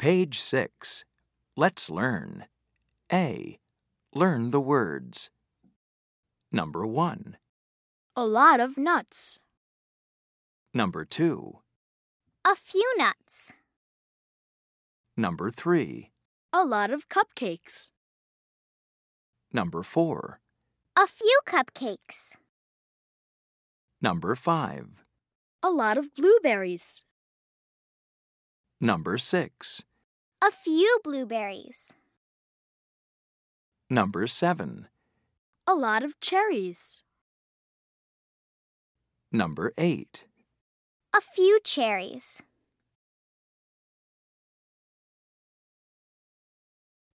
Page 6. Let's learn. A. Learn the words. Number 1. A lot of nuts. Number 2. A few nuts. Number 3. A lot of cupcakes. Number 4. A few cupcakes. Number 5. A lot of blueberries. Number 6. A few blueberries. Number 7. A lot of cherries. Number 8. A few cherries.